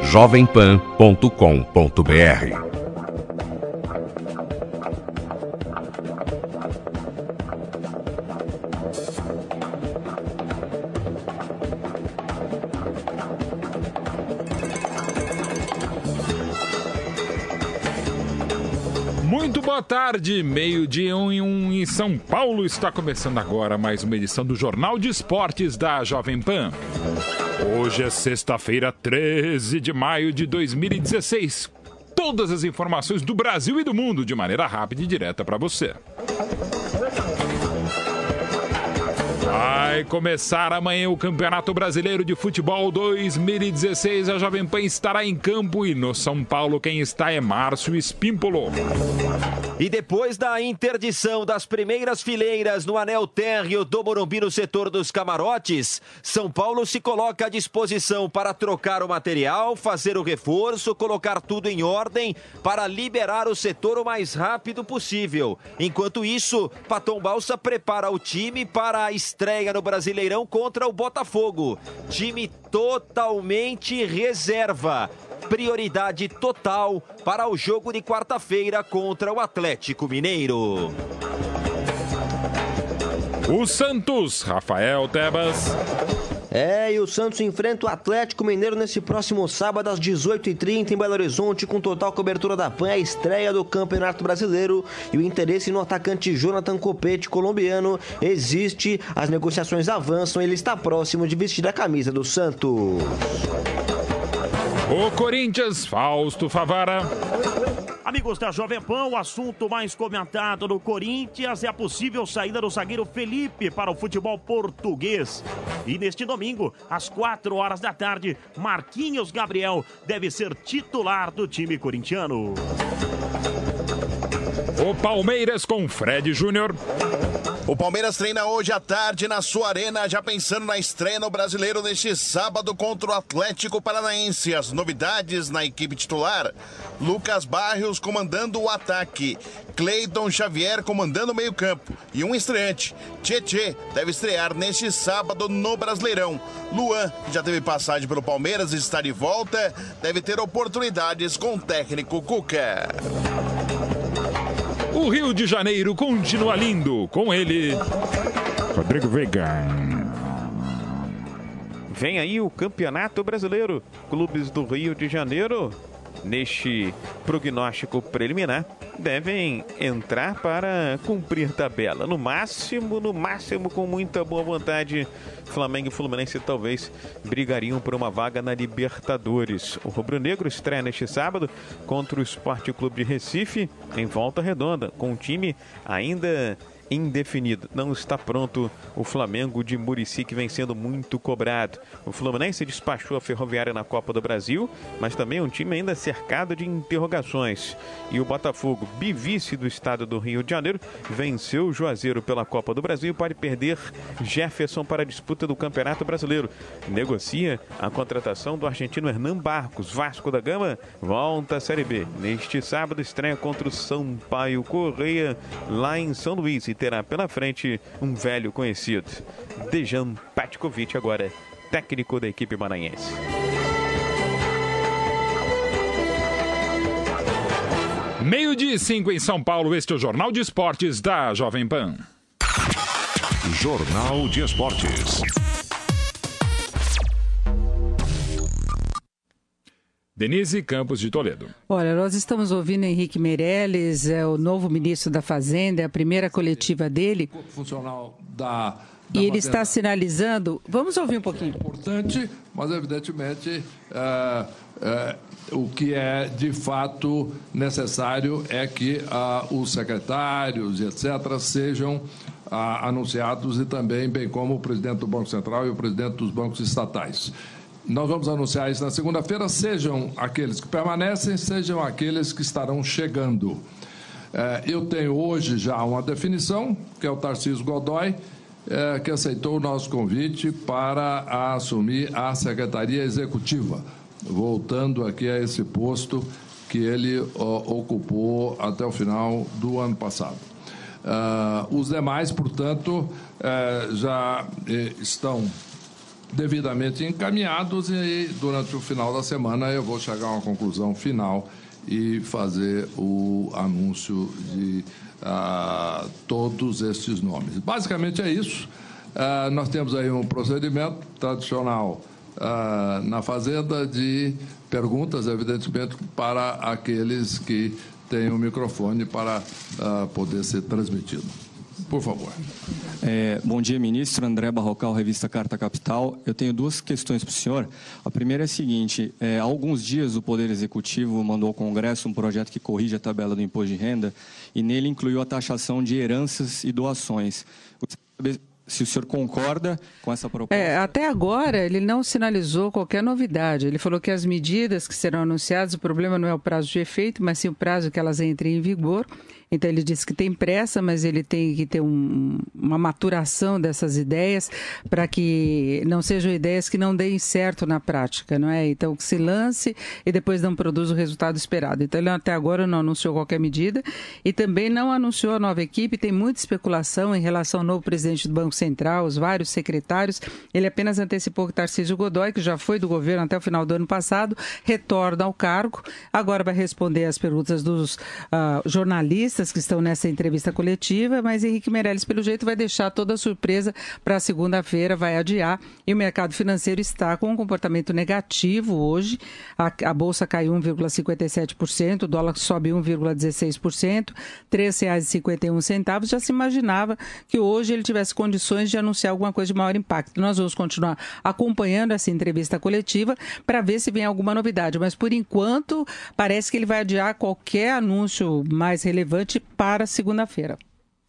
jovempan.com.br. Muito boa tarde, meio-dia 1 em São Paulo. Está começando agora mais uma edição do Jornal de Esportes da Jovem Pan. Hoje é sexta-feira, 13 de maio de 2016. Todas as informações do Brasil e do mundo de maneira rápida e direta para você. Vai começar amanhã o Campeonato Brasileiro de Futebol 2016. A Jovem Pan estará em campo e no São Paulo quem está é Márcio Espímpolo. E depois da interdição das primeiras fileiras no anel térreo do Morumbi no setor dos camarotes, São Paulo se coloca à disposição para trocar o material, fazer o reforço, colocar tudo em ordem para liberar o setor o mais rápido possível. Enquanto isso, Paton Balsa prepara o time para a estreia no Brasileirão contra o Botafogo. Time totalmente reserva. Prioridade total para o jogo de quarta-feira contra o Atlético Mineiro. O Santos, Rafael Tebas. E o Santos enfrenta o Atlético Mineiro nesse próximo sábado às 18h30 em Belo Horizonte, com total cobertura da PAN, a estreia do Campeonato Brasileiro e o interesse no atacante Jonathan Copete, colombiano, existe, as negociações avançam, ele está próximo de vestir a camisa do Santos. O Corinthians, Fausto Favara. Amigos da Jovem Pan, o assunto mais comentado no Corinthians é a possível saída do zagueiro Felipe para o futebol português. E neste domingo, às 4 da tarde, Marquinhos Gabriel deve ser titular do time corintiano. O Palmeiras com Fred Júnior. O Palmeiras treina hoje à tarde na sua arena, já pensando na estreia no Brasileiro neste sábado contra o Atlético Paranaense. As novidades na equipe titular: Lucas Barrios comandando o ataque, Cleiton Xavier comandando o meio-campo e um estreante. Tietê deve estrear neste sábado no Brasileirão. Luan, que já teve passagem pelo Palmeiras e está de volta, deve ter oportunidades com o técnico Cuca. O Rio de Janeiro continua lindo, com ele, Rodrigo Veiga. Vem aí o Campeonato Brasileiro. Clubes do Rio de Janeiro, neste prognóstico preliminar, devem entrar para cumprir tabela. No máximo, com muita boa vontade, Flamengo e Fluminense talvez brigariam por uma vaga na Libertadores. O rubro-negro estreia neste sábado contra o Sport Clube de Recife em Volta Redonda, com um time ainda indefinido. Não está pronto o Flamengo de Muricy, que vem sendo muito cobrado. O Fluminense despachou a Ferroviária na Copa do Brasil, mas também é um time ainda cercado de interrogações. E o Botafogo, bivice do estado do Rio de Janeiro, venceu o Juazeiro pela Copa do Brasil e pode perder Jefferson para a disputa do Campeonato Brasileiro. Negocia a contratação do argentino Hernan Barcos. Vasco da Gama volta à Série B. Neste sábado estreia contra o Sampaio Correia lá em São Luís e terá pela frente um velho conhecido, Dejan Petkovic, agora técnico da equipe maranhense. Meio-dia e 5 em São Paulo, este é o Jornal de Esportes da Jovem Pan. Jornal de Esportes. Denise Campos de Toledo. Olha, nós estamos ouvindo Henrique Meirelles, o novo ministro da Fazenda, é a primeira coletiva dele. Funcional da e ele está sinalizando. Vamos ouvir um pouquinho. É importante, mas evidentemente o que é de fato necessário é que os secretários e etc. sejam anunciados e também, bem como o presidente do Banco Central e o presidente dos bancos estatais. Nós vamos anunciar isso na segunda-feira, sejam aqueles que permanecem, sejam aqueles que estarão chegando. Eu tenho hoje já uma definição, que é o Tarcísio Godoy, que aceitou o nosso convite para assumir a Secretaria Executiva, voltando aqui a esse posto que ele ocupou até o final do ano passado. Os demais, portanto, já estão devidamente encaminhados e durante o final da semana eu vou chegar a uma conclusão final e fazer o anúncio de todos estes nomes. Basicamente é isso. Nós temos aí um procedimento tradicional na Fazenda de perguntas, evidentemente, para aqueles que têm o microfone para poder ser transmitido. Por favor. Bom dia, ministro. André Barrocal, revista Carta Capital. Eu tenho duas questões para o senhor. A primeira é a seguinte: há alguns dias o Poder Executivo mandou ao Congresso um projeto que corrige a tabela do imposto de renda e nele incluiu a taxação de heranças e doações. Se o senhor concorda com essa proposta? Até agora ele não sinalizou qualquer novidade. Ele falou que as medidas que serão anunciadas, o problema não é o prazo de efeito, mas sim o prazo que elas entrem em vigor. Então ele disse que tem pressa, mas ele tem que ter uma maturação dessas ideias para que não sejam ideias que não deem certo na prática, não é? Então que se lance e depois não produza o resultado esperado. Então ele até agora não anunciou qualquer medida e também não anunciou a nova equipe. Tem muita especulação em relação ao novo presidente do Banco Central, os vários secretários. Ele apenas antecipou que Tarcísio Godoy, que já foi do governo até o final do ano passado, retorna ao cargo. Agora vai responder às perguntas dos jornalistas que estão nessa entrevista coletiva, mas Henrique Meirelles, pelo jeito, vai deixar toda a surpresa para segunda-feira, vai adiar, e o mercado financeiro está com um comportamento negativo hoje. A Bolsa caiu 1,57%, o dólar sobe 1,16%, R$ 3,51. Já se imaginava que hoje ele tivesse condições de anunciar alguma coisa de maior impacto. Nós vamos continuar acompanhando essa entrevista coletiva para ver se vem alguma novidade, mas por enquanto parece que ele vai adiar qualquer anúncio mais relevante para segunda-feira.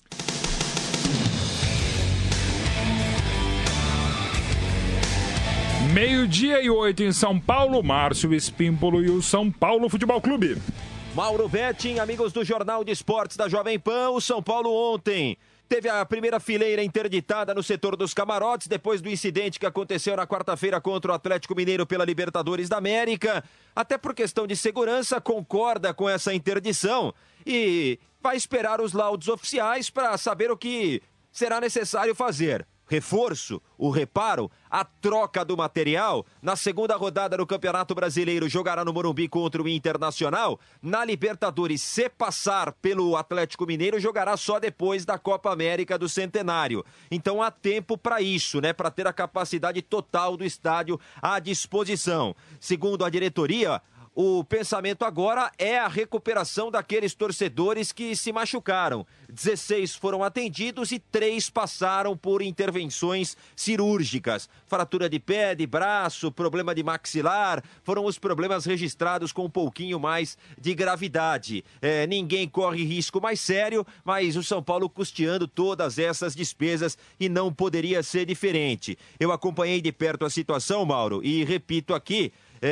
Meio-dia e 8 em São Paulo, Márcio Espímpolo e o São Paulo Futebol Clube. Mauro Betting, amigos do Jornal de Esportes da Jovem Pan, o São Paulo ontem teve a primeira fileira interditada no setor dos camarotes, depois do incidente que aconteceu na quarta-feira contra o Atlético Mineiro pela Libertadores da América. Até por questão de segurança, concorda com essa interdição e vai esperar os laudos oficiais para saber o que será necessário fazer. Reforço, o reparo, a troca do material. Na segunda rodada do Campeonato Brasileiro, jogará no Morumbi contra o Internacional. Na Libertadores, se passar pelo Atlético Mineiro, jogará só depois da Copa América do Centenário. Então há tempo para isso, né? Para ter a capacidade total do estádio à disposição. Segundo a diretoria, o pensamento agora é a recuperação daqueles torcedores que se machucaram. 16 foram atendidos e 3 passaram por intervenções cirúrgicas. Fratura de pé, de braço, problema de maxilar, foram os problemas registrados com um pouquinho mais de gravidade. Ninguém corre risco mais sério, mas o São Paulo custeando todas essas despesas e não poderia ser diferente. Eu acompanhei de perto a situação, Mauro, e repito aqui,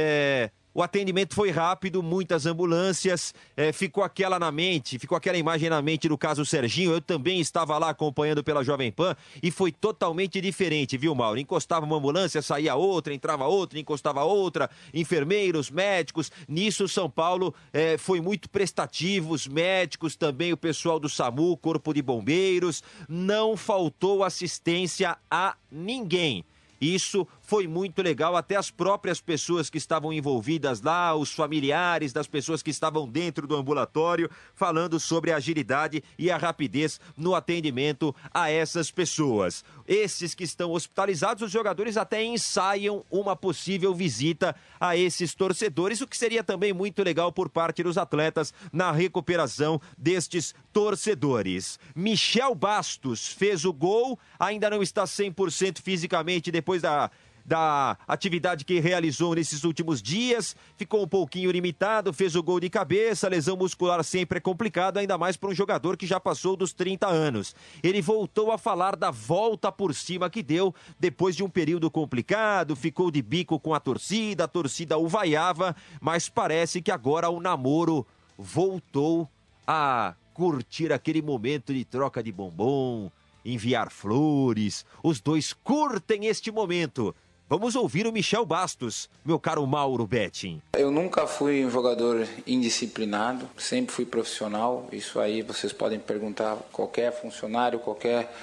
o atendimento foi rápido, muitas ambulâncias, ficou aquela imagem na mente do caso Serginho. Eu também estava lá acompanhando pela Jovem Pan e foi totalmente diferente, viu, Mauro? Encostava uma ambulância, saía outra, entrava outra, encostava outra, enfermeiros, médicos. Nisso o São Paulo foi muito prestativo, os médicos, também o pessoal do SAMU, Corpo de Bombeiros, não faltou assistência a ninguém. Isso foi muito legal, até as próprias pessoas que estavam envolvidas lá, os familiares das pessoas que estavam dentro do ambulatório, falando sobre a agilidade e a rapidez no atendimento a essas pessoas. Esses que estão hospitalizados, os jogadores até ensaiam uma possível visita a esses torcedores, o que seria também muito legal por parte dos atletas na recuperação destes torcedores. Michel Bastos fez o gol, ainda não está 100% fisicamente depois da atividade que realizou nesses últimos dias, ficou um pouquinho limitado, fez o gol de cabeça. Lesão muscular sempre é complicado, ainda mais para um jogador que já passou dos 30 anos. Ele voltou a falar da volta por cima que deu depois de um período complicado, ficou de bico com a torcida o vaiava, mas parece que agora o namoro voltou a curtir aquele momento de troca de bombom, enviar flores. Os dois curtem este momento. Vamos ouvir o Michel Bastos, meu caro Mauro Betting. Eu nunca fui um jogador indisciplinado, sempre fui profissional. Isso aí vocês podem perguntar a qualquer funcionário, qualquer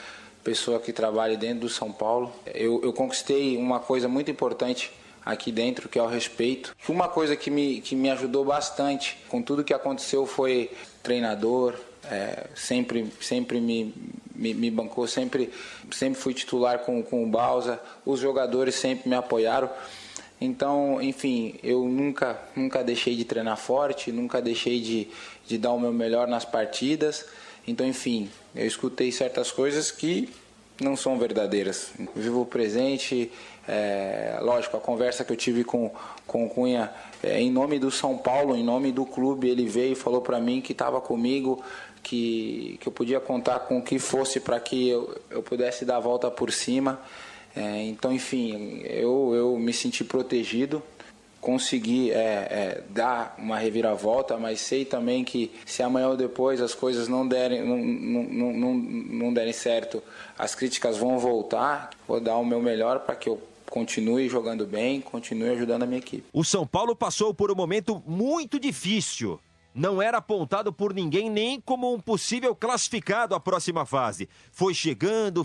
pessoa que trabalha dentro do São Paulo. Eu conquistei uma coisa muito importante aqui dentro, que é o respeito. Uma coisa que me ajudou bastante com tudo que aconteceu foi treinador, sempre me bancou, sempre fui titular com o Bausa, os jogadores sempre me apoiaram. Então, enfim, eu nunca deixei de treinar forte, nunca deixei de dar o meu melhor nas partidas. Então, enfim, eu escutei certas coisas que não são verdadeiras. Vivo o presente, lógico, a conversa que eu tive com o Cunha, em nome do São Paulo, em nome do clube, ele veio e falou para mim que estava comigo, que eu podia contar com o que fosse para que eu pudesse dar a volta por cima. Então, enfim, eu me senti protegido, consegui dar uma reviravolta, mas sei também que se amanhã ou depois as coisas não derem certo, as críticas vão voltar. Vou dar o meu melhor para que eu continue jogando bem, continue ajudando a minha equipe. O São Paulo passou por um momento muito difícil. Não era apontado por ninguém nem como um possível classificado à próxima fase. Foi chegando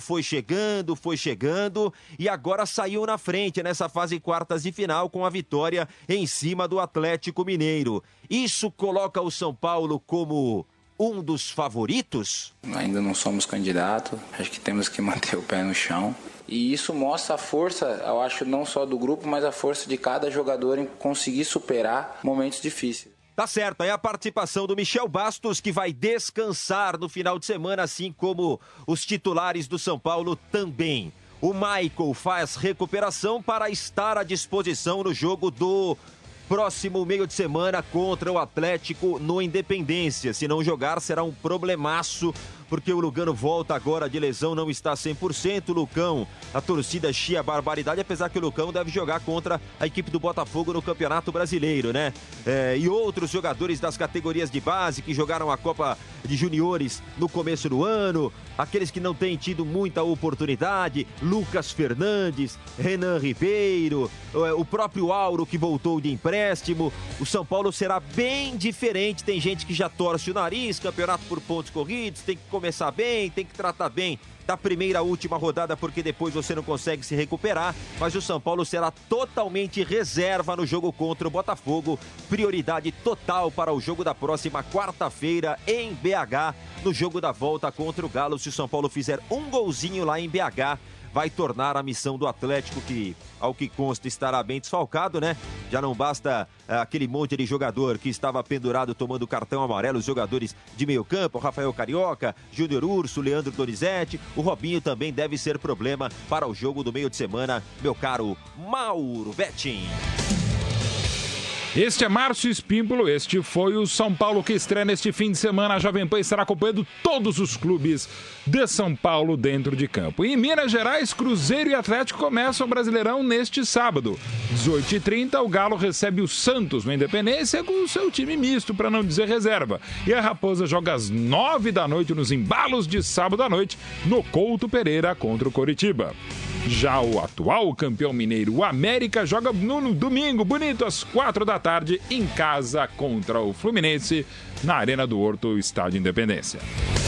e agora saiu na frente nessa fase quartas de final com a vitória em cima do Atlético Mineiro. Isso coloca o São Paulo como um dos favoritos? Ainda não somos candidatos, acho que temos que manter o pé no chão. E isso mostra a força, eu acho, não só do grupo, mas a força de cada jogador em conseguir superar momentos difíceis. Tá certo, aí a participação do Michel Bastos, que vai descansar no final de semana, assim como os titulares do São Paulo também. O Michael faz recuperação para estar à disposição no jogo do próximo meio de semana contra o Atlético no Independência. Se não jogar, será um problemaço, porque o Lugano volta agora de lesão, não está 100%. O Lucão, a torcida chia barbaridade, apesar que o Lucão deve jogar contra a equipe do Botafogo no Campeonato Brasileiro, né? E outros jogadores das categorias de base que jogaram a Copa de Juniores no começo do ano, aqueles que não têm tido muita oportunidade, Lucas Fernandes, Renan Ribeiro, o próprio Auro que voltou de empréstimo. O São Paulo será bem diferente, tem gente que já torce o nariz, campeonato por pontos corridos, tem que começar bem, tem que tratar bem da primeira à última rodada, porque depois você não consegue se recuperar, mas o São Paulo será totalmente reserva no jogo contra o Botafogo, prioridade total para o jogo da próxima quarta-feira em BH, no jogo da volta contra o Galo. Se o São Paulo fizer um golzinho lá em BH, vai tornar a missão do Atlético, que ao que consta estará bem desfalcado, né? Já não basta aquele monte de jogador que estava pendurado tomando cartão amarelo, os jogadores de meio campo, Rafael Carioca, Júnior Urso, Leandro Donizete, o Robinho também deve ser problema para o jogo do meio de semana, meu caro Mauro Betting. Este é Márcio Espímpolo, este foi o São Paulo que estreia neste fim de semana. A Jovem Pan estará acompanhando todos os clubes de São Paulo dentro de campo. E em Minas Gerais, Cruzeiro e Atlético começam o Brasileirão neste sábado. 18h30, o Galo recebe o Santos no Independência com o seu time misto, para não dizer reserva. E a Raposa joga às 9 da noite nos embalos de sábado à noite no Couto Pereira contra o Coritiba. Já o atual campeão mineiro, o América, joga no domingo, bonito, às 4 da tarde, em casa contra o Fluminense, na Arena do Horto, Estádio Independência.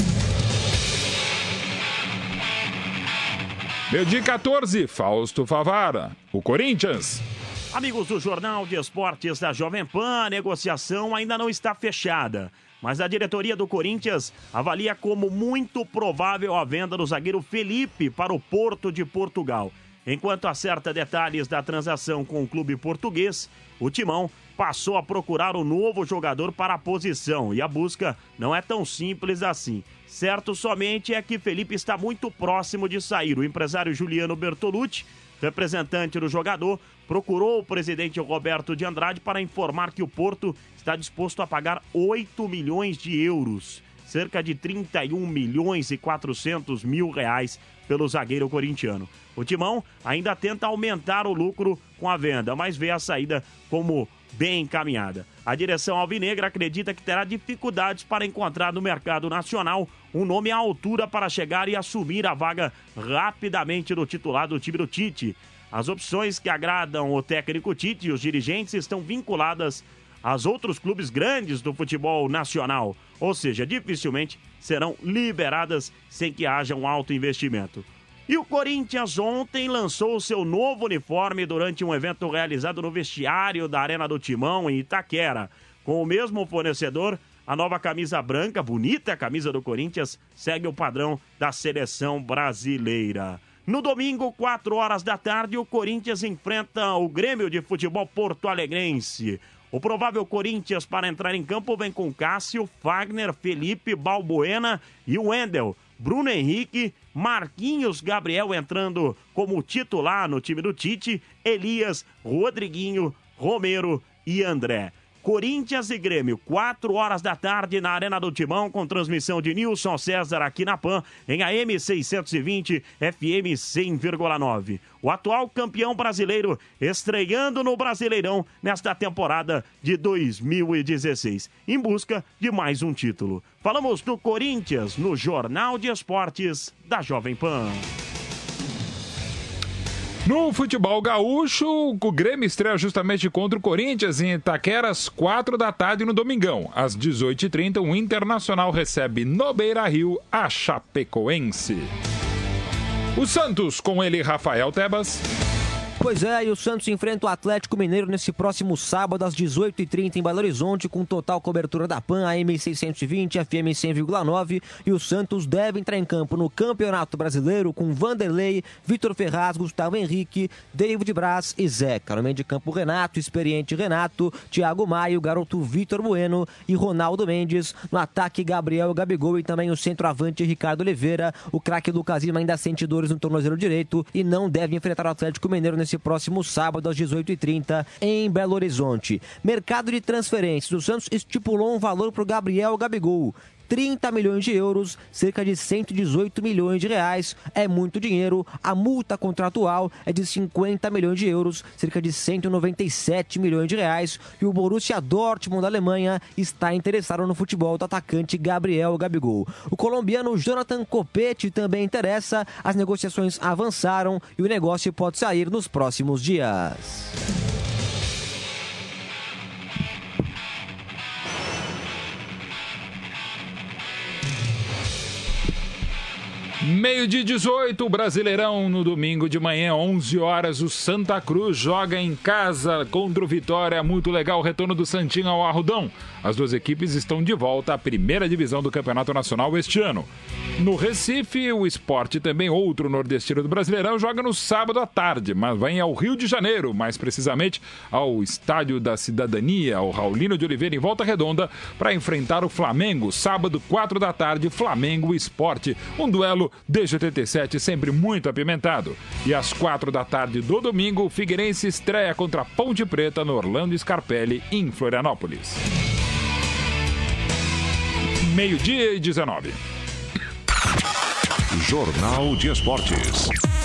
Meio-dia 14, Fausto Favara, o Corinthians. Amigos do Jornal de Esportes da Jovem Pan, a negociação ainda não está fechada, mas a diretoria do Corinthians avalia como muito provável a venda do zagueiro Felipe para o Porto de Portugal. Enquanto acerta detalhes da transação com o clube português, o Timão passou a procurar um novo jogador para a posição e a busca não é tão simples assim. Certo somente é que Felipe está muito próximo de sair. O empresário Juliano Bertolucci, representante do jogador, procurou o presidente Roberto de Andrade para informar que o Porto está disposto a pagar 8 milhões de euros, cerca de 31 milhões e 400 mil reais pelo zagueiro corintiano. O Timão ainda tenta aumentar o lucro com a venda, mas vê a saída como bem encaminhada. A direção alvinegra acredita que terá dificuldades para encontrar no mercado nacional um nome à altura para chegar e assumir a vaga rapidamente do titular do time do Tite. As opções que agradam o técnico Tite e os dirigentes estão vinculadas aos outros clubes grandes do futebol nacional. Ou seja, dificilmente serão liberadas sem que haja um alto investimento. E o Corinthians ontem lançou o seu novo uniforme durante um evento realizado no vestiário da Arena do Timão, em Itaquera. Com o mesmo fornecedor, a nova camisa branca, bonita camisa do Corinthians, segue o padrão da seleção brasileira. No domingo, 4 horas da tarde, o Corinthians enfrenta o Grêmio de Futebol Porto-Alegrense. O provável Corinthians para entrar em campo vem com Cássio, Fagner, Felipe, Balbuena e o Wendel. Bruno Henrique, Marquinhos Gabriel entrando como titular no time do Tite, Elias, Rodriguinho, Romero e André. Corinthians e Grêmio, 4 horas da tarde na Arena do Timão, com transmissão de Nilson César aqui na PAN, em AM 620, FM 100,9. O atual campeão brasileiro estreando no Brasileirão nesta temporada de 2016, em busca de mais um título. Falamos do Corinthians no Jornal de Esportes da Jovem Pan. No futebol gaúcho, o Grêmio estreia justamente contra o Corinthians em Itaquera às 4 da tarde no domingão. Às 18h30, o Internacional recebe no Beira-Rio a Chapecoense. O Santos, com ele, Rafael Tebas. Pois é, e o Santos enfrenta o Atlético Mineiro nesse próximo sábado às 18h30 em Belo Horizonte, com total cobertura da PAN, AM 620, FM 100,9, e o Santos deve entrar em campo no Campeonato Brasileiro com Vanderlei, Vitor Ferraz, Gustavo Henrique, David Braz e Zeca. No meio de campo, Renato, experiente Renato, Thiago Maia, o garoto Vitor Bueno e Ronaldo Mendes. No ataque, Gabriel, Gabigol e também o centroavante Ricardo Oliveira. O craque Lucas Lima ainda sente dores no tornozelo direito e não deve enfrentar o Atlético Mineiro nesse próximo sábado às 18h30 em Belo Horizonte. Mercado de transferências. O Santos estipulou um valor para o Gabriel Gabigol. 30 milhões de euros, cerca de 118 milhões de reais. É muito dinheiro. A multa contratual é de 50 milhões de euros, cerca de 197 milhões de reais. E o Borussia Dortmund da Alemanha está interessado no futebol do atacante Gabriel Gabigol. O colombiano Jonathan Copete também interessa. As negociações avançaram e o negócio pode sair nos próximos dias. Meio-dia 18, o Brasileirão no domingo de manhã, 11 horas, o Santa Cruz joga em casa contra o Vitória. Muito legal o retorno do Santinho ao Arrudão. As duas equipes estão de volta à primeira divisão do Campeonato Nacional este ano. No Recife, o Sport, também outro nordestino do Brasileirão, joga no sábado à tarde, mas vai ao Rio de Janeiro, mais precisamente ao Estádio da Cidadania, ao Raulino de Oliveira, em Volta Redonda, para enfrentar o Flamengo. Sábado, 4 da tarde, Flamengo e Sport. Um duelo desde 87, sempre muito apimentado. E às 4 da tarde do domingo, o Figueirense estreia contra a Ponte Preta no Orlando Scarpelli, em Florianópolis. Meio-dia e 19. Jornal de Esportes.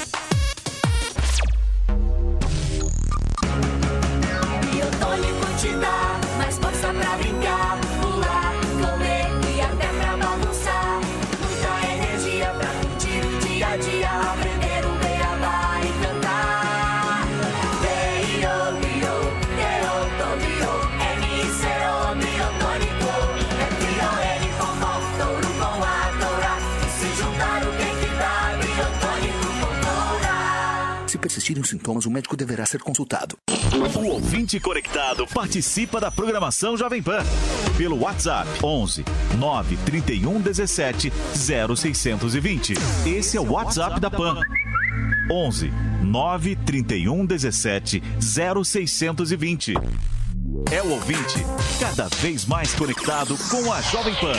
Biotônico te dá mais força pra brincar, pular, correr e até pra balançar. Muita energia pra curtir o dia a dia, aprender o beabá e cantar. B-I-O, B-O, D-O, B-O, M-I-C-O, biotônico. F-O-N com fome, touro com a toura. E se juntar o que dá, biotônico com toura. Se persistirem os sintomas, o médico deverá ser consultado. O ouvinte conectado participa da programação Jovem Pan pelo WhatsApp 11 931 17 0620. Esse é o WhatsApp da Pan. 11 931 17 0620. É o ouvinte cada vez mais conectado com a Jovem Pan.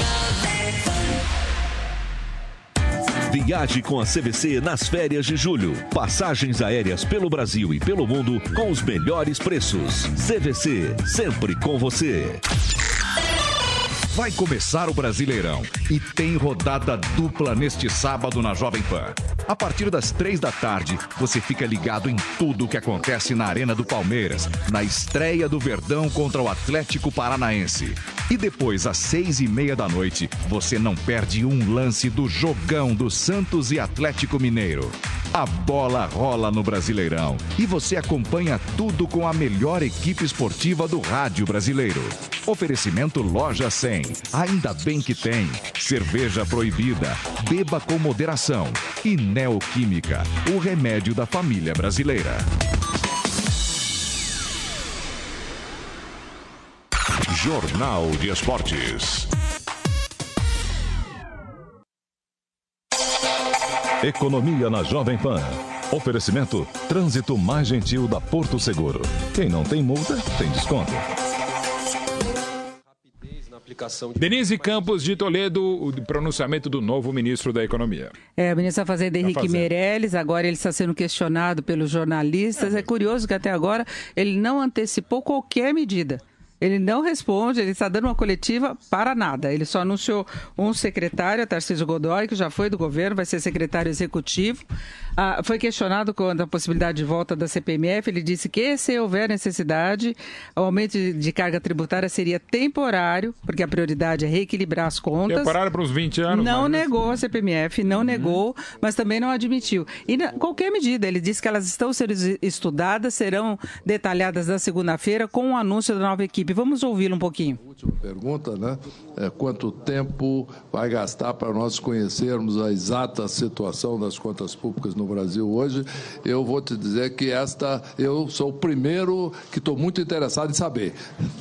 Viaje com a CVC nas férias de julho. Passagens aéreas pelo Brasil e pelo mundo com os melhores preços. CVC, sempre com você. Vai começar o Brasileirão e tem rodada dupla neste sábado na Jovem Pan. A partir das 3 da tarde, você fica ligado em tudo o que acontece na Arena do Palmeiras, na estreia do Verdão contra o Atlético Paranaense. E depois, às 6h30 da noite, você não perde um lance do jogão do Santos e Atlético Mineiro. A bola rola no Brasileirão e você acompanha tudo com a melhor equipe esportiva do rádio brasileiro. Oferecimento Loja 100. Ainda bem que tem. Cerveja proibida. Beba com moderação. E Neoquímica, o remédio da família brasileira. Jornal de Esportes. Economia na Jovem Pan. Oferecimento Trânsito Mais Gentil da Porto Seguro. Quem não tem multa, tem desconto. Denise Campos de Toledo, o pronunciamento do novo ministro da Economia. O ministro da Fazenda, Henrique Meirelles, agora ele está sendo questionado pelos jornalistas. É curioso que até agora ele não antecipou qualquer medida. Ele não responde, ele está dando uma coletiva para nada. Ele só anunciou um secretário, Tarcísio Godoy, que já foi do governo, vai ser secretário executivo. Foi questionado quanto à possibilidade de volta da CPMF. Ele disse que, se houver necessidade, o aumento de carga tributária seria temporário, porque a prioridade é reequilibrar as contas. Temporário para uns 20 anos. Não negou a CPMF, não negou, mas também não admitiu. E qualquer medida, ele disse que elas estão sendo estudadas, serão detalhadas na segunda-feira com o anúncio da nova equipe. Vamos ouvi-lo um pouquinho. Última pergunta, né? Quanto tempo vai gastar para nós conhecermos a exata situação das contas públicas no Brasil hoje? Eu vou te dizer que eu sou o primeiro que estou muito interessado em saber.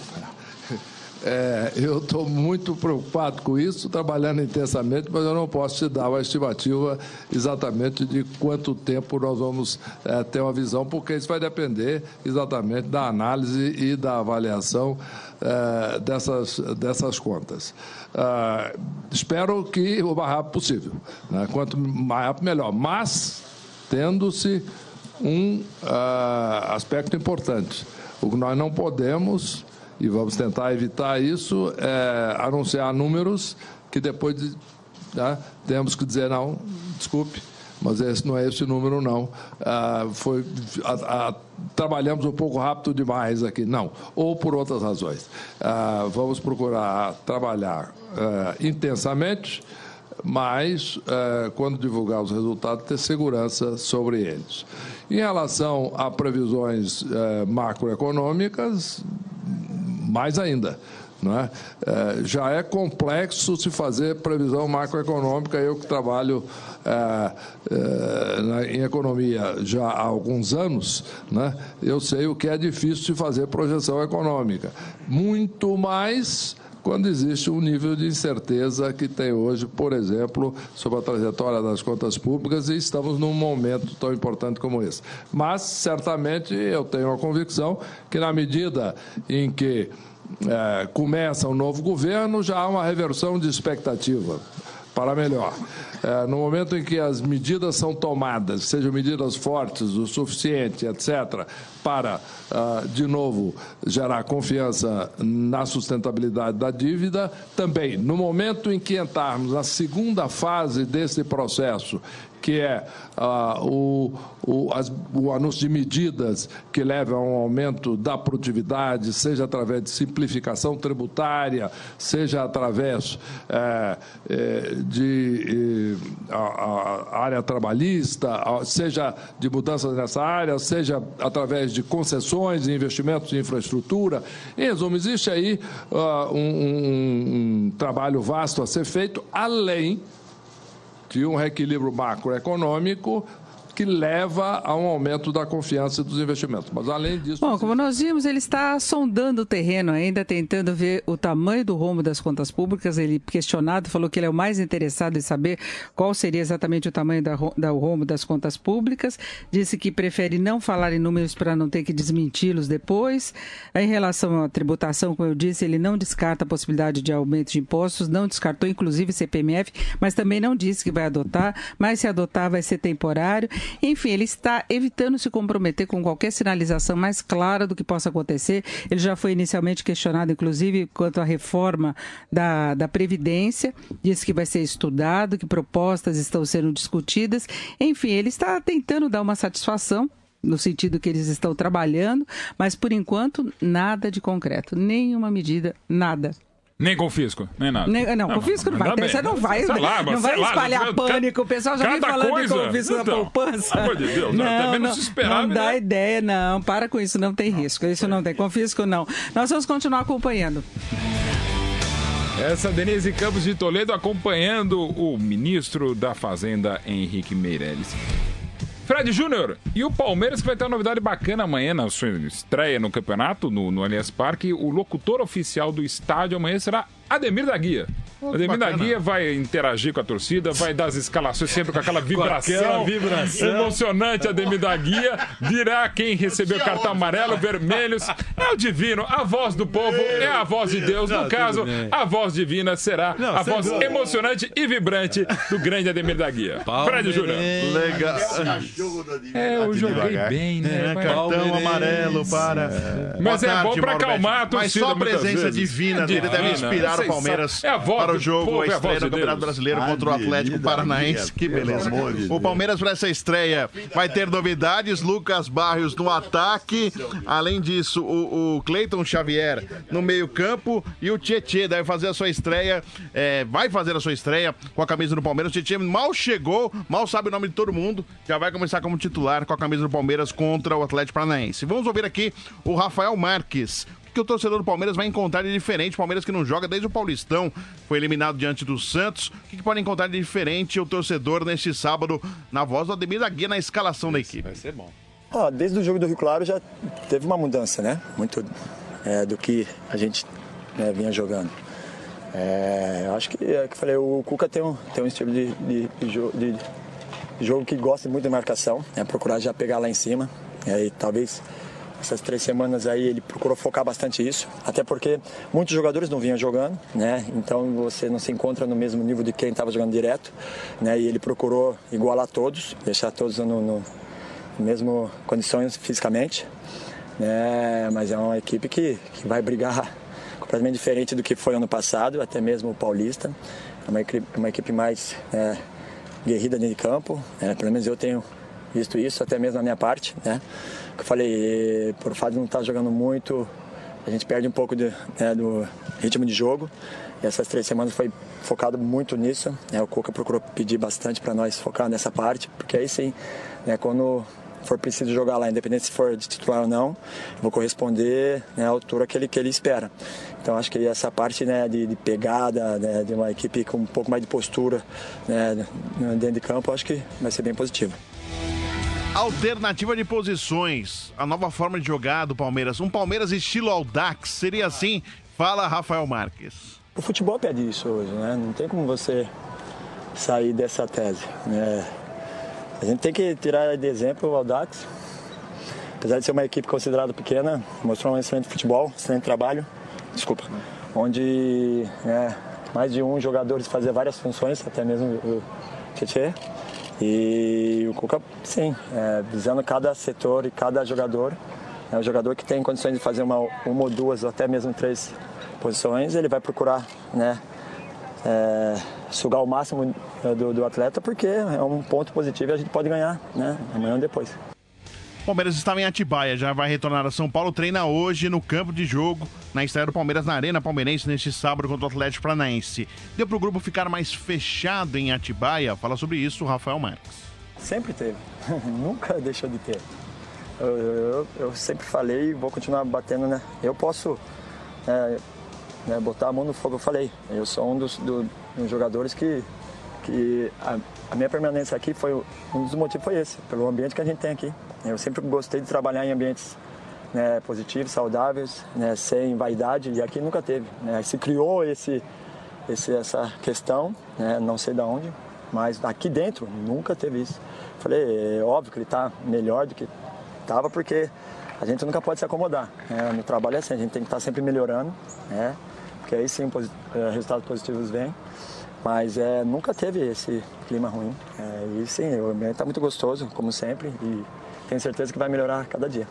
Eu estou muito preocupado com isso, trabalhando intensamente, mas eu não posso te dar uma estimativa exatamente de quanto tempo nós vamos ter uma visão, porque isso vai depender exatamente da análise e da avaliação dessas contas. Espero que o mais rápido possível, né? Quanto mais rápido, melhor. Mas, tendo-se um aspecto importante, o que nós não podemos... E vamos tentar evitar isso, anunciar números que depois temos que dizer, não, desculpe, mas esse não é esse número, não. Trabalhamos um pouco rápido demais aqui, não, ou por outras razões. Vamos procurar trabalhar intensamente, mas, quando divulgar os resultados, ter segurança sobre eles. Em relação a previsões macroeconômicas, mais ainda, não é? Já é complexo se fazer previsão macroeconômica. Eu que trabalho em economia já há alguns anos, né? Eu sei o que é difícil de fazer projeção econômica. Muito mais quando existe um nível de incerteza que tem hoje, por exemplo, sobre a trajetória das contas públicas, e estamos num momento tão importante como esse. Mas, certamente, eu tenho a convicção que, na medida em que começa um novo governo, já há uma reversão de expectativa para melhor. No momento em que as medidas são tomadas, sejam medidas fortes o suficiente, etc., para, de novo, gerar confiança na sustentabilidade da dívida, também, no momento em que entrarmos na segunda fase desse processo, que é o anúncio de medidas que levam a um aumento da produtividade, seja através de simplificação tributária, seja através de área trabalhista, seja de mudanças nessa área, seja através de concessões e investimentos em infraestrutura. Em resumo, existe aí um trabalho vasto a ser feito, além de um reequilíbrio macroeconômico que leva a um aumento da confiança dos investimentos. Mas, além disso... Bom, como nós vimos, ele está sondando o terreno ainda, tentando ver o tamanho do rombo das contas públicas. Ele, questionado, falou que ele é o mais interessado em saber qual seria exatamente o tamanho do rombo das contas públicas. Disse que prefere não falar em números para não ter que desmenti-los depois. Em relação à tributação, como eu disse, ele não descarta a possibilidade de aumento de impostos, não descartou, inclusive, CPMF, mas também não disse que vai adotar, mas se adotar vai ser temporário. Enfim, ele está evitando se comprometer com qualquer sinalização mais clara do que possa acontecer. Ele já foi inicialmente questionado, inclusive, quanto à reforma da Previdência. Disse que vai ser estudado, que propostas estão sendo discutidas. Enfim, ele está tentando dar uma satisfação, no sentido que eles estão trabalhando, mas, por enquanto, nada de concreto. Nenhuma medida, nada. Nem confisco, nem nada. Não, confisco não vai. Você não vai, não vai espalhar pânico. O pessoal já vem falando de confisco da poupança. Pelo amor de Deus, também não se esperava. Não dá ideia, não. Para com isso, não tem risco. Isso não tem confisco, não. Nós vamos continuar acompanhando. Essa Denise Campos de Toledo acompanhando o ministro da Fazenda, Henrique Meirelles. Fred Júnior, e o Palmeiras que vai ter uma novidade bacana amanhã na sua estreia no campeonato, no Allianz Parque. O locutor oficial do estádio amanhã será Ademir da Guia. Ademir da Guia vai interagir com a torcida, vai dar as escalações sempre com aquela vibração, emocionante. Ademir da Guia dirá quem recebeu cartão amarelo, vermelhos. É o divino, a voz do povo é a voz de Deus. No caso, a voz divina será a voz emocionante e vibrante do grande Ademir da Guia. Fred Júnior. Legal. Eu joguei bem, né? Cartão amarelo para... Mas é bom pra acalmar a torcida. Mas só a presença divina dele deve inspirar o Palmeiras para o jogo, a estreia do Campeonato Brasileiro contra o Atlético Paranaense. Que beleza. O Palmeiras para essa estreia vai ter novidades, Lucas Barrios no ataque, além disso o Cleiton Xavier no meio campo e o Tietê deve fazer a sua estreia, vai fazer a sua estreia com a camisa do Palmeiras. O Tietê mal chegou, mal sabe o nome de todo mundo, já vai começar como titular com a camisa do Palmeiras contra o Atlético Paranaense. Vamos ouvir aqui o Rafael Marques. Que o torcedor do Palmeiras vai encontrar de diferente. O Palmeiras que não joga desde o Paulistão, foi eliminado diante do Santos. O que pode encontrar de diferente o torcedor neste sábado, na voz do Ademir da Guia, na escalação da equipe? Vai ser bom. Desde o jogo do Rio Claro já teve uma mudança, né? Muito do que a gente vinha jogando. Eu acho que o Cuca tem um estilo de jogo que gosta muito de marcação, procurar já pegar lá em cima. E talvez essas 3 semanas aí ele procurou focar bastante isso, até porque muitos jogadores não vinham jogando, né? Então você não se encontra no mesmo nível de quem estava jogando direto, né? E ele procurou igualar todos, deixar todos no mesmo condições fisicamente, né? Mas é uma equipe que vai brigar completamente diferente do que foi ano passado, até mesmo o Paulista. É uma equipe mais guerrida dentro de campo, pelo menos eu tenho visto isso, até mesmo na minha parte, né? Eu falei, por fato de não estar jogando muito, a gente perde um pouco do ritmo de jogo. E essas 3 semanas foi focado muito nisso. O Cuca procurou pedir bastante para nós focar nessa parte, porque aí sim, quando for preciso jogar lá, independente se for de titular ou não, eu vou corresponder à altura que ele espera. Então acho que essa parte de pegada, de uma equipe com um pouco mais de postura dentro de campo, acho que vai ser bem positivo. Alternativa de posições, a nova forma de jogar do Palmeiras, um Palmeiras estilo Audax, seria assim? Fala Rafael Marques. O futebol pede isso hoje, né? Não tem como você sair dessa tese, né? A gente tem que tirar de exemplo o Audax, apesar de ser uma equipe considerada pequena, mostrou um excelente futebol, excelente trabalho, onde mais de um jogador fazia várias funções, até mesmo o Tietê. E o Cuca, sim, visando cada setor e cada jogador, o jogador que tem condições de fazer uma ou 2 ou até mesmo 3 posições, ele vai procurar sugar o máximo do atleta, porque é um ponto positivo e a gente pode ganhar, amanhã ou depois. O Palmeiras estava em Atibaia, já vai retornar a São Paulo, treina hoje no campo de jogo, na estreia do Palmeiras na Arena Palmeirense, neste sábado contra o Atlético Paranaense. Deu para o grupo ficar mais fechado em Atibaia? Fala sobre isso o Rafael Marques. Sempre teve, nunca deixou de ter. Eu sempre falei e vou continuar batendo, né? Eu posso botar a mão no fogo, eu falei. Eu sou um dos jogadores que a minha permanência aqui um dos motivos foi esse, pelo ambiente que a gente tem aqui. Eu sempre gostei de trabalhar em ambientes positivos, saudáveis, sem vaidade, e aqui nunca teve. Se criou essa questão, não sei de onde, mas aqui dentro nunca teve isso. Falei, é óbvio que ele está melhor do que estava, porque a gente nunca pode se acomodar. No trabalho é assim, a gente tem que estar sempre melhorando, porque aí sim resultados positivos vêm. Mas nunca teve esse clima ruim. E sim, o ambiente está muito gostoso, como sempre, e tenho certeza que vai melhorar cada dia.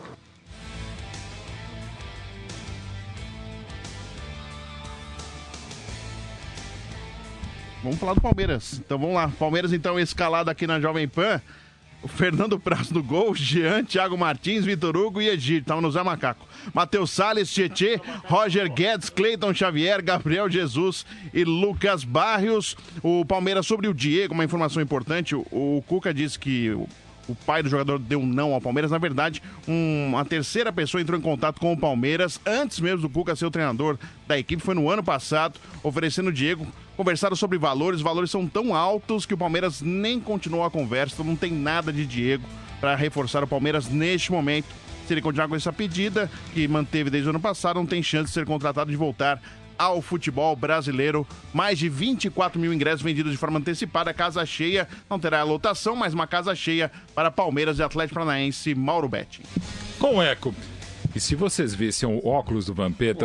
Vamos falar do Palmeiras. Então vamos lá. Palmeiras então escalado aqui na Jovem Pan. O Fernando Praz no gol, Jean, Thiago Martins, Vitor Hugo e Egídio. Estavam no Zé Macaco. Matheus Salles, Tietê, Roger Guedes, Cleiton Xavier, Gabriel Jesus e Lucas Barrios. O Palmeiras sobre o Diego, uma informação importante. O Cuca disse que o pai do jogador deu não ao Palmeiras. Na verdade, uma terceira pessoa entrou em contato com o Palmeiras antes mesmo do Cuca ser o treinador da equipe. Foi no ano passado, oferecendo o Diego. Conversaram sobre valores. Os valores são tão altos que o Palmeiras nem continuou a conversa. Então não tem nada de Diego para reforçar o Palmeiras neste momento. Se ele continuar com essa pedida, que manteve desde o ano passado, não tem chance de ser contratado, de voltar ao futebol brasileiro. Mais de 24 mil ingressos vendidos de forma antecipada. Casa cheia, não terá a lotação, mas uma casa cheia para Palmeiras e Atlético Paranaense. Mauro Betti. Com eco. E se vocês vissem o óculos do Vampeta,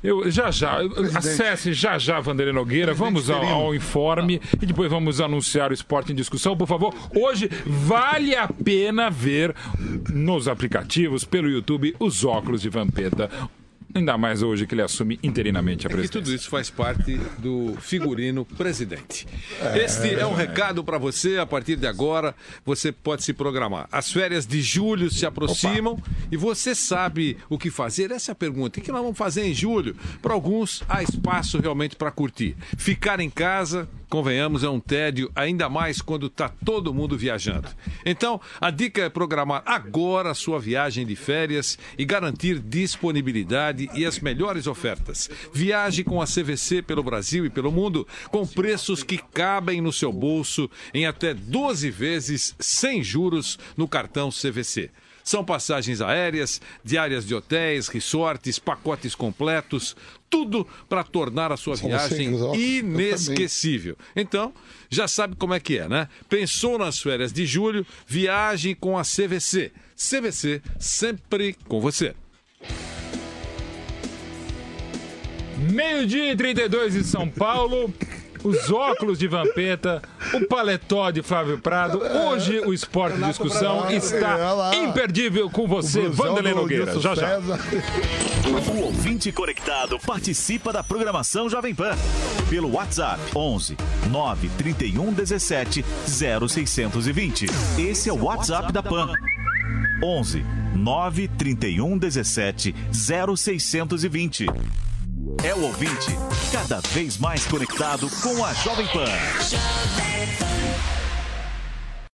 acesse já Vanderlei Nogueira, vamos ao informe e depois vamos anunciar o Esporte em Discussão. Por favor, hoje vale a pena ver nos aplicativos, pelo YouTube, os óculos de Vampeta. Ainda mais hoje que ele assume interinamente a presidência. E tudo isso faz parte do figurino presidente. Este é um recado para você. A partir de agora, você pode se programar. As férias de julho se aproximam e você sabe o que fazer? Essa é a pergunta. O que nós vamos fazer em julho? Para alguns, há espaço realmente para curtir. Ficar em casa, convenhamos, é um tédio, ainda mais quando está todo mundo viajando. Então, a dica é programar agora a sua viagem de férias e garantir disponibilidade e as melhores ofertas. Viaje com a CVC pelo Brasil e pelo mundo com preços que cabem no seu bolso em até 12 vezes sem juros no cartão CVC. São passagens aéreas, diárias de hotéis, resorts, pacotes completos, tudo para tornar a sua viagem inesquecível. Então, já sabe como é que é, né? Pensou nas férias de julho, viaje com a CVC. CVC, sempre com você. 12h32 em São Paulo. Os óculos de Vampeta, o paletó de Flávio Prado. Hoje o Esporte de Discussão está imperdível com você, Vanderlei Nogueira. Já. O ouvinte conectado participa da programação Jovem Pan pelo WhatsApp 11 931 17 0620. Esse é o WhatsApp da Pan. 11 931 17 0620. É o ouvinte cada vez mais conectado com a Jovem Pan.